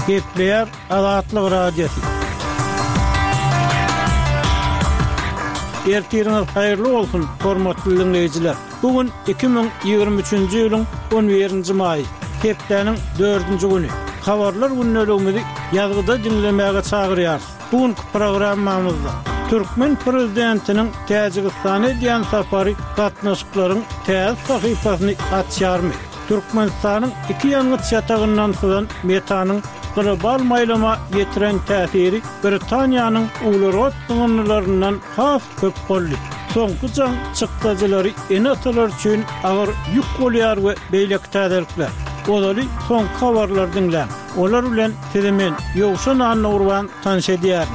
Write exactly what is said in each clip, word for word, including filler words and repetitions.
Gepleyer Azatlyk Radiosu. Ertiriniz hayırlı olsun hormatly dinleyijiler. Bugün iki bin ýygrimi üçinji ýylyň on birinji maý, hepdeniň dördünji güni. Habarlar günnelegimizi ýazgyda dinlemäge çagyrýar. Bugünkü programmamyzda Türkmen prezidentiniň Täjikistana diýen sapary gatnaşyklaryň täze sahypasyny açýarmy? Türkmenistanyň iki ýangy çatagyndan soňra metanyň global maýlama ýetiren täsiri Britaniýanyň ulusal sınırlarından has köp boldy. Soňky jaň çykdyjylary enatalar üçin agyr ýük bolýar we beýlek täzelikler. Olary soň habarlar dinlän. Olar bilen teremen ýogşan anurwan tanşedýär.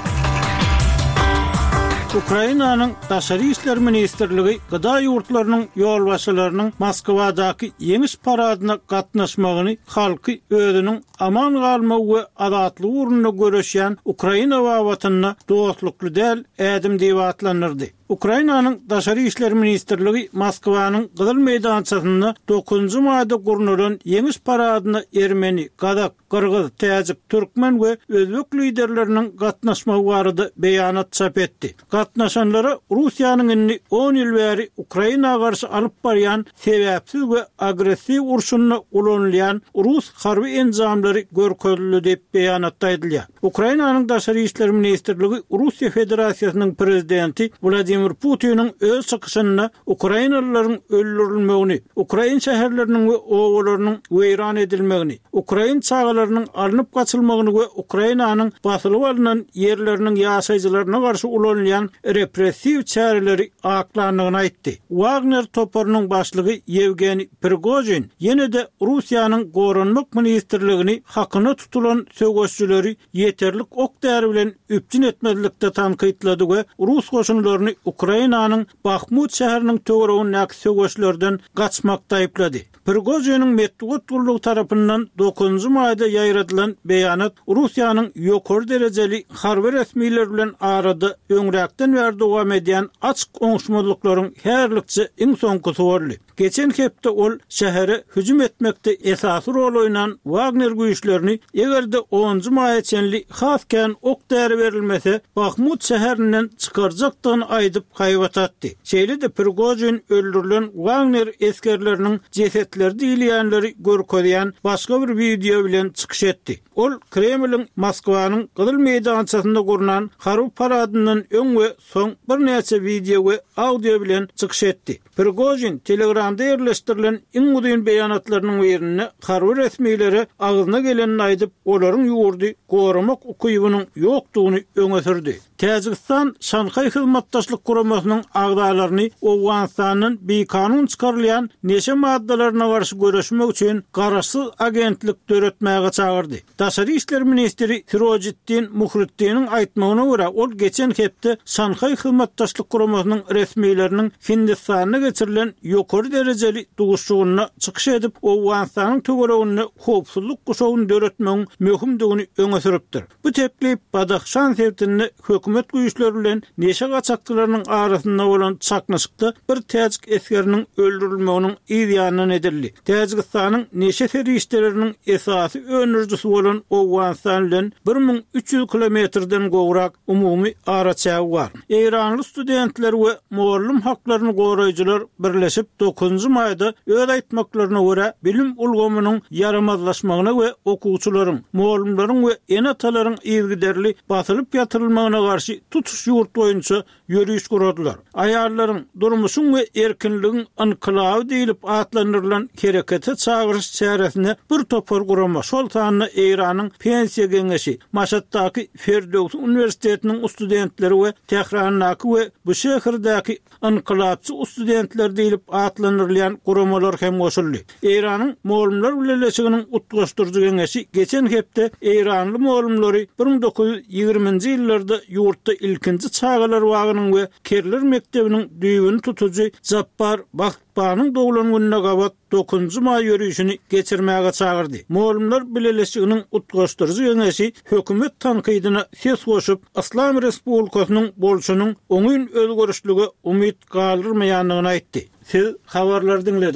Ukrainanyň Daşary işler ministrligi gyda ýurtlarynyň ýolbaşçylarynyň Moskwadaky ýeňiş paradyna gatnaşmagyny halky özüniň aman galmagy we azatlyk urunyna göreşýän Ukraina wawatyna dostlukly däl ädim diýip atlanyrdy. Ukrainanyň Daşary işler ministrligi Moskwanyň Gyzyl meýdançasynda dokuzunjy maýda gurnulan ýeňiş paradyna Ermeni, Kazak, Kyrgyz, Täjik, Türkmen we Özbek liderleriniň gatnaşmagy barada beýanat çap etdi. Gatnaşanlara Russiýanyň inni on ýyl bäri Ukrainaga garşy alyp barýan sebäpsiz we agressiw urşunyna ulanýan Rus harby enjamlary görkezli diýip beýanatda edilýär. Ukrainanyň Daşary işler ministrligi Russiýa Federasiýasynyň prezidenti Vladimir Putin'in öz çykyşyna Ukrainalylaryň öldürilmegini, Ukraina şäherleriniň we owalarynyň weýran edilmegini, Ukraina çağalarynyň alınıp gaçylmagyny we Ukrainanyň basylyp alynan ýerleriniň ýaşaýjylaryna garşy ulanýan repressiw çäreleri aklanlygyny aýtdy. Wagner toparynyň başlygy Yevgeniy Prigozhin ýene-de Russiýanyň goranmak ministrligini hakyna tutulan söwgeççileri ýeterlik ok däri bilen üpjün etmezlikde tankytlady we Rus goşunlaryny Ukrainanyň Bakhmut şäheriniň töweregindäki söwgeçlerden gaçmakda aýplady. Prigozhin'in Medvedev gurulugy tarapyndan dokuzunjy maýda ýaýradylan beýanat Russiýanyň ýokary derejeli harby resmiýetler bilen arada öňräkden bäri dowam edýän açyk oňuşmazlyklaryň herlikçe iň soňkusy boldy. Geçen hepde ol şähere hüjüm etmekde esasy rol oýnan Wagner güýçlerini egerde onunjy maýa çenli hasken ok däri berilmese Bakhmut şäherinden çykarjakdygyny aýdyp gaýbatatdy. Şeýle de Prigozhin öldürilen Wagner eskerleriniň jesetleri diýilýänleri görkezýän başga bir video bilen çykyş etdi. Ol Kremliň Moskwanyň Gyzyl meýdançasynda gurulan harby paradyndan öň we soň bir näçe video we audio bilen çykyş etdi. Prigozhin Telegramda ýerleşdirilen iň udyň beýanatlarynyň berine harby resmiýlere agyzyna gelenini aýdyp, olaryň ýurdy goramak ukybynyň ýokdugyny öňe sürdi. Täjikistan Şanhay hyzmatdaşlyk guramasynyň agdalaryny Owganistanyň beýkanun çykarylýan neşe maddalaryna garşy göreşmek üçin garaşsyz agentlik döretmäge çagyrdy. Daşary işler ministri Firojiddin Muhriddiniň aýtmagyna görä, ol geçen hepde Şanhay hyzmatdaşlyk guramasynyň resmiýleriniň Hindistana geçirilen ýokary derejeli duguşçugyna çykyş edip Owganistanyň töwereginde howpsuzlyk guşagyny döretmegiň möhümdigini öňe süripdir. Bu teklip Badaxşan sewtini hökümet güýçleri bilen neşe gaçakçylarynyň arasynda bolan çaknaşykda bir täjik eskeriniň öldürilmeginiň ýa-da edildi. Täjikistanyň neşe ferişleriniň esasy öňürjüsi bolan Owganistan bilen bir min üç ýüz kilometrden gowrak umumy araçagy bar. Eýranly studentler we muallim haklaryny goraýjylar birleşip dokuzunjy maýda öz aýtmaklaryna görä bilim ulgamynyň yaramazlaşmagyna we okuwçylaryň, muallimlaryň we enatalaryň ýergiderli basylyp ýatyrylmagyna garşy tutuş ýurt boýunça ýürüýüş guradylar. Aýallaryň durmuşyň we erkinligiň anklawy diýilip atlandyrylan herekete çagyryş çäresine bir topar gurama. Şol tanyna Eýranyň pensiýa geňeşi, Maşatdaky Ferdowsi Uniwersitetiniň studentleri we Tehrandaky we bu şäherdaky anklapçy studentler diýilip atlandyrylan guramalar hem goşuldy. Eýranyň muallimler birleşiginiň utgaşdyrjy geňeşi geçen hepde Eýranly muallimlary bir min dokuz ýüz ýigriminji ýyllarda ýurtda ilkinji çağalar wagynyň we Kerler mektebiniň düýbüni tutujy Jappar Bahtbanyň doglan gününe gabat dokuzunjy maý ýürüýüşini geçirmäge çagyrdy. Muallimler birleşiginiň utgaşdyrjy geňeşi hökümet tankydyna ses goşup Islam Respublikasynyň bolşunyň oňyn özgörüşlügi umyt galdyrmaýanlygyny aýtdy. Siz habarlar dinlediniz.